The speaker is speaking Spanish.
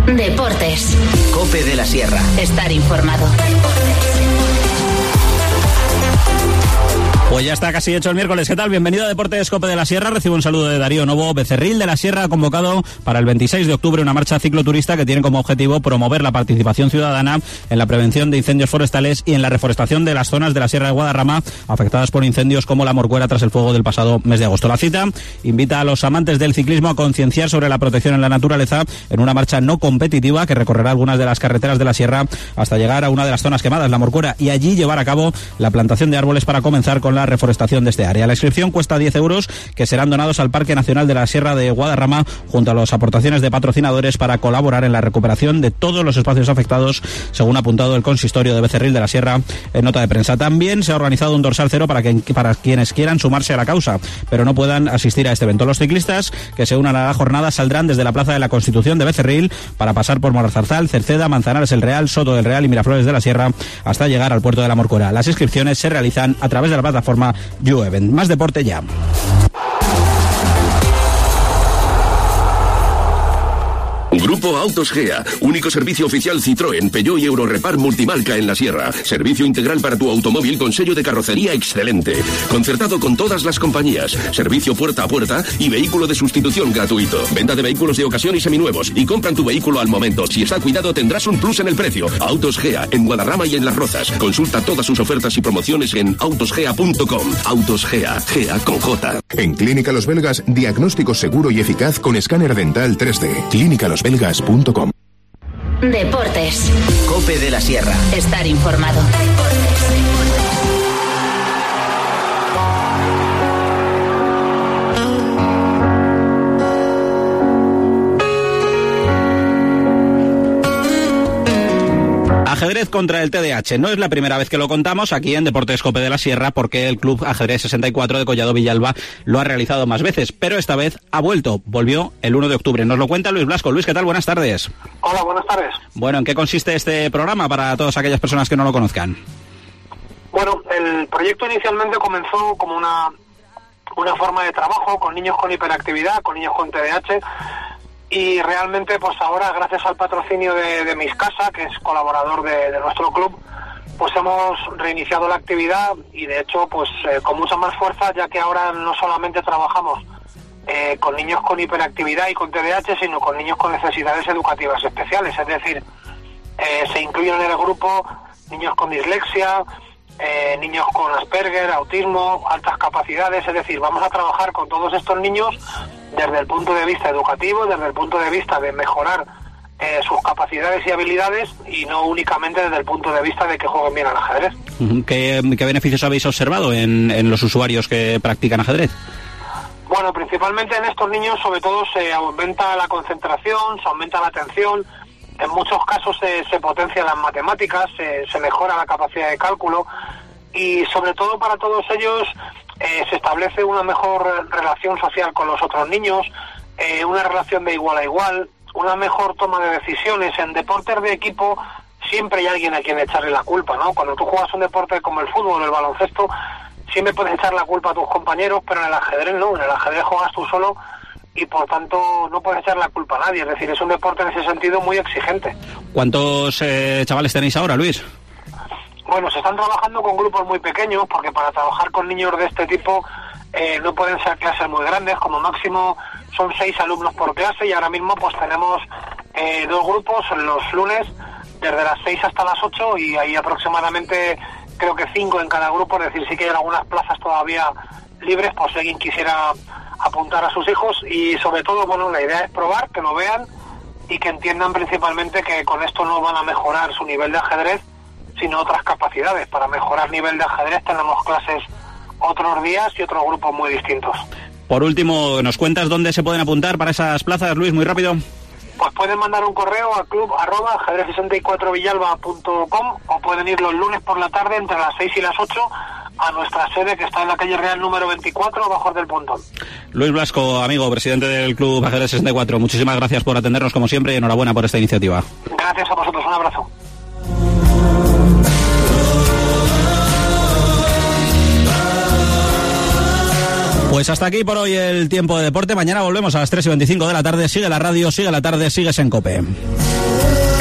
Deportes. COPE de la Sierra. Estar informado. Pues ya está casi hecho el miércoles. ¿Qué tal? Bienvenido a Deportes COPE de la Sierra. Recibo un saludo de Darío Novo. Becerril de la Sierra ha convocado para el 26 de octubre una marcha cicloturista que tiene como objetivo promover la participación ciudadana en la prevención de incendios forestales y en la reforestación de las zonas de la Sierra de Guadarrama afectadas por incendios como la Morcuera tras el fuego del pasado mes de agosto. La cita invita a los amantes del ciclismo a concienciar sobre la protección en la naturaleza en una marcha no competitiva que recorrerá algunas de las carreteras de la Sierra hasta llegar a una de las zonas quemadas, la Morcuera, y allí llevar a cabo la plantación de árboles para comenzar con la reforestación de este área. La inscripción cuesta 10 euros que serán donados al Parque Nacional de la Sierra de Guadarrama junto a las aportaciones de patrocinadores para colaborar en la recuperación de todos los espacios afectados, según ha apuntado el consistorio de Becerril de la Sierra en nota de prensa. También se ha organizado un dorsal cero para quienes quieran sumarse a la causa, pero no puedan asistir a este evento. Los ciclistas que se unan a la jornada saldrán desde la Plaza de la Constitución de Becerril para pasar por Moralzarzal, Cerceda, Manzanares el Real, Soto del Real y Miraflores de la Sierra hasta llegar al puerto de la Morcuera. Las inscripciones se realizan a través de la plataforma YouEvent. Más deporte ya. Grupo Autos Gea, único servicio oficial Citroën, Peugeot y Eurorepar multimarca en la Sierra. Servicio integral para tu automóvil con sello de carrocería excelente. Concertado con todas las compañías. Servicio puerta a puerta y vehículo de sustitución gratuito. Venta de vehículos de ocasión y seminuevos. Y compran tu vehículo al momento. Si está cuidado tendrás un plus en el precio. Autos Gea, en Guadarrama y en Las Rozas. Consulta todas sus ofertas y promociones en autosgea.com. Autos Gea, Gea con J. En Clínica Los Belgas, diagnóstico seguro y eficaz con escáner dental 3D. clínicalosbelgas.com. Deportes. COPE de la Sierra. Estar informado. Ajedrez contra el TDAH. No es la primera vez que lo contamos aquí en Deportes COPE de la Sierra, porque el Club Ajedrez 64 de Collado Villalba lo ha realizado más veces, pero esta vez ha vuelto. Volvió el 1 de octubre. Nos lo cuenta Luis Blasco. Luis, ¿qué tal? Buenas tardes. Hola, buenas tardes. Bueno, ¿en qué consiste este programa para todas aquellas personas que no lo conozcan? Bueno, el proyecto inicialmente comenzó como una forma de trabajo con niños con hiperactividad, con niños con TDAH. Y realmente, pues ahora, gracias al patrocinio de Miscasa, que es colaborador de nuestro club, pues hemos reiniciado la actividad y de hecho, pues con mucha más fuerza, ya que ahora no solamente trabajamos con niños con hiperactividad y con TDAH, sino con niños con necesidades educativas especiales. Es decir, se incluyen en el grupo niños con dislexia, niños con Asperger, autismo, altas capacidades. Es decir, vamos a trabajar con todos estos niños desde el punto de vista educativo, desde el punto de vista de mejorar sus capacidades y habilidades, y no únicamente desde el punto de vista de que jueguen bien al ajedrez. ¿Qué beneficios habéis observado en los usuarios que practican ajedrez? Bueno, principalmente en estos niños, sobre todo, se aumenta la concentración, se aumenta la atención, en muchos casos se potencian las matemáticas, se mejora la capacidad de cálculo, y sobre todo para todos ellos se establece una mejor relación social con los otros niños, una relación de igual a igual, una mejor toma de decisiones. En deportes de equipo siempre hay alguien a quien echarle la culpa, ¿no? Cuando tú juegas un deporte como el fútbol o el baloncesto, siempre puedes echar la culpa a tus compañeros, pero en el ajedrez no, en el ajedrez juegas tú solo y por tanto no puedes echar la culpa a nadie. Es decir, es un deporte en ese sentido muy exigente. ¿Cuántos chavales tenéis ahora, Luis? Bueno, se están trabajando con grupos muy pequeños, porque para trabajar con niños de este tipo no pueden ser clases muy grandes, como máximo son 6 alumnos por clase, y ahora mismo pues tenemos 2 grupos los lunes desde las 6 hasta las 8, y hay aproximadamente creo que 5 en cada grupo. Es decir, sí que hay algunas plazas todavía libres por si alguien quisiera apuntar a sus hijos, y sobre todo, bueno, la idea es probar, que lo vean y que entiendan principalmente que con esto no van a mejorar su nivel de ajedrez, sino otras capacidades. Para mejorar nivel de ajedrez tenemos clases otros días y otros grupos muy distintos. Por último, ¿nos cuentas dónde se pueden apuntar para esas plazas, Luis, muy rápido? Pues pueden mandar un correo a club@ajedrez64villalba.com, o pueden ir los lunes por la tarde entre las 6 y las 8 a nuestra sede, que está en la calle Real número 24, Bajos del Pontón. Luis Blasco, amigo, presidente del Club Ajedrez 64, muchísimas gracias por atendernos como siempre y enhorabuena por esta iniciativa. Gracias a vosotros, un abrazo. Pues hasta aquí por hoy el tiempo de deporte. Mañana volvemos a las 3:25 de la tarde. Sigue la radio, sigue la tarde, sigues en COPE. Quiero